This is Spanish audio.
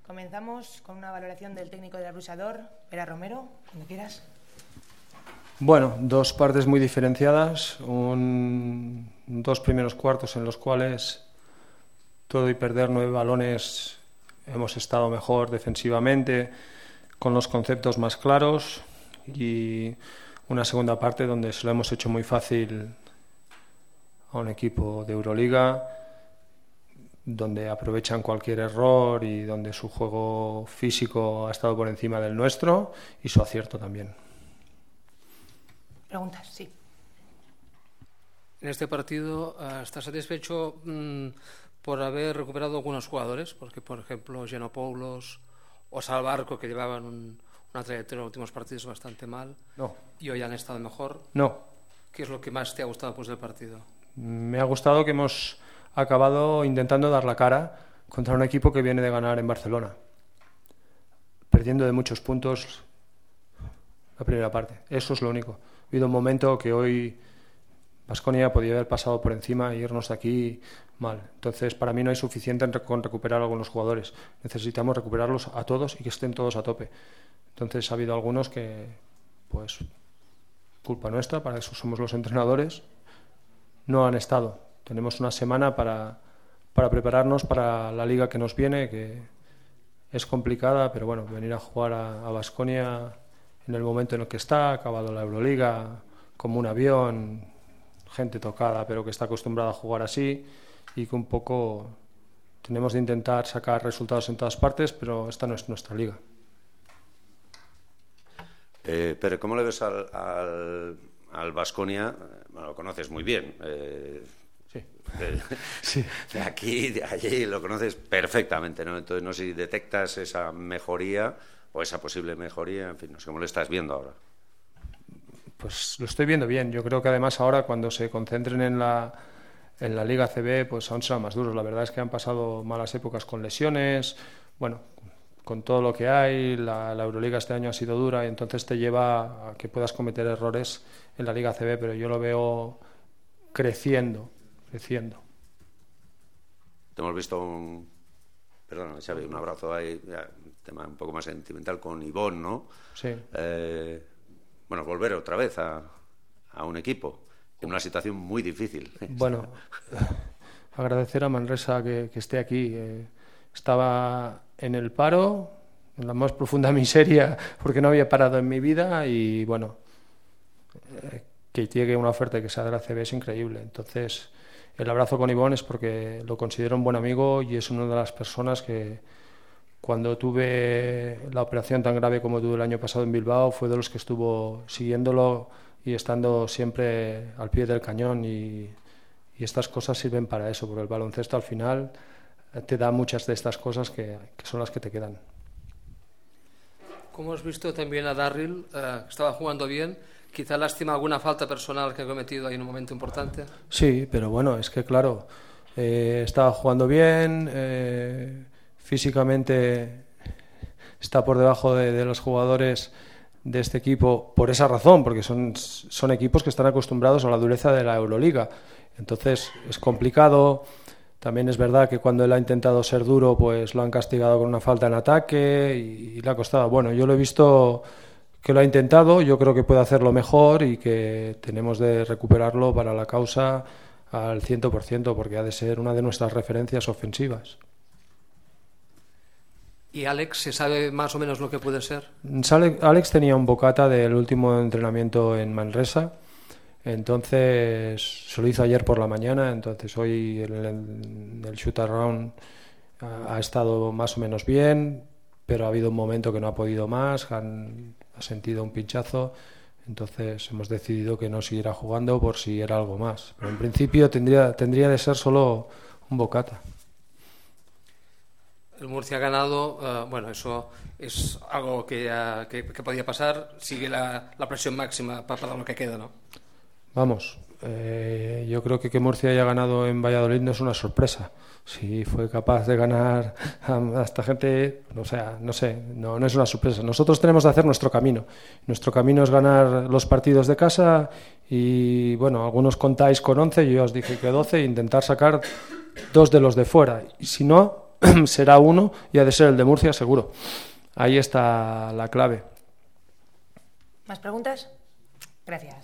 Comenzamos con una valoración del técnico del Abusador, Pere Romero, cuando quieras. Bueno, dos partes muy diferenciadas, dos primeros cuartos en los cuales todo y perder 9 balones hemos estado mejor defensivamente, con los conceptos más claros, y una segunda parte donde se lo hemos hecho muy fácil a un equipo de Euroliga, donde aprovechan cualquier error y donde su juego físico ha estado por encima del nuestro y su acierto también. Preguntas, sí. En este partido, ¿estás satisfecho por haber recuperado algunos jugadores? Porque, por ejemplo, Giannopoulos o Salvarco, que llevaban una trayectoria en los últimos partidos bastante mal, No. Y hoy han estado mejor. No. ¿Qué es lo que más te ha gustado pues, del partido? Me ha gustado que hemos acabado intentando dar la cara contra un equipo que viene de ganar en Barcelona, perdiendo de muchos puntos la primera parte. Eso es lo único. Ha habido un momento que hoy Baskonia podía haber pasado por encima e irnos de aquí mal. Entonces, para mí no hay suficiente con recuperar a algunos jugadores. Necesitamos recuperarlos a todos y que estén todos a tope. Entonces, ha habido algunos que, pues, culpa nuestra, para eso somos los entrenadores, no han estado. Tenemos una semana para prepararnos para la liga que nos viene, que es complicada, pero bueno, venir a jugar a Baskonia en el momento en el que está, ha acabado la Euroliga, como un avión, gente tocada, pero que está acostumbrada a jugar así, y que un poco tenemos de intentar sacar resultados en todas partes, pero esta no es nuestra liga. Pero ¿cómo le ves al Baskonia? Bueno, lo conoces muy bien. Sí. Sí. De aquí, de allí, lo conoces perfectamente, ¿no? Entonces, no sé si detectas esa mejoría o esa posible mejoría, en fin, no sé cómo lo estás viendo ahora. Pues lo estoy viendo bien. Yo creo que además ahora, cuando se concentren en la Liga ACB, pues aún serán más duros. La verdad es que han pasado malas épocas con lesiones, bueno, con todo lo que hay. La Euroliga este año ha sido dura y entonces te lleva a que puedas cometer errores en la Liga ACB, pero yo lo veo creciendo. Te hemos visto perdón, Xavi, un abrazo ahí, ya, tema un poco más sentimental con Ivonne, ¿no? Sí. Bueno, volver otra vez a un equipo en una situación muy difícil. Bueno, agradecer a Manresa que esté aquí. Estaba en el paro, en la más profunda miseria, porque no había parado en mi vida, y bueno, que llegue una oferta que sea de la CB es increíble. Entonces, el abrazo con Ivonne es porque lo considero un buen amigo y es una de las personas que, cuando tuve la operación tan grave como tuve el año pasado en Bilbao, fue de los que estuvo siguiéndolo y estando siempre al pie del cañón, y estas cosas sirven para eso, porque el baloncesto al final te da muchas de estas cosas que son las que te quedan. Como has visto también a Darryl, que estaba jugando bien, quizá lástima alguna falta personal que ha cometido ahí en un momento importante. Sí, pero bueno, es que claro, estaba jugando bien, físicamente está por debajo de los jugadores de este equipo por esa razón, porque son equipos que están acostumbrados a la dureza de la Euroliga. Entonces es complicado. También es verdad que cuando él ha intentado ser duro, pues lo han castigado con una falta en ataque y le ha costado. Bueno, yo lo he visto que lo ha intentado, yo creo que puede hacerlo mejor y que tenemos de recuperarlo para la causa al 100%, porque ha de ser una de nuestras referencias ofensivas. ¿Y Alex, se sabe más o menos lo que puede ser? Alex tenía un bocata del último entrenamiento en Manresa, entonces se lo hizo ayer por la mañana, entonces hoy en el shoot around ha estado más o menos bien, pero ha habido un momento que no ha podido más, ha sentido un pinchazo, entonces hemos decidido que no siguiera jugando por si era algo más, pero en principio tendría de ser solo un bocata. El Murcia ha ganado, bueno, eso es algo que podía pasar, sigue la presión máxima para lo que queda, ¿no? Vamos, yo creo que Murcia haya ganado en Valladolid no es una sorpresa. Si fue capaz de ganar a esta gente, o sea, no sé, no es una sorpresa. Nosotros tenemos de hacer nuestro camino. Nuestro camino es ganar los partidos de casa y, bueno, algunos contáis con 11, yo os dije que 12, e intentar sacar 2 de los de fuera. Y si no, será uno y ha de ser el de Murcia seguro. Ahí está la clave. ¿Más preguntas? Gracias.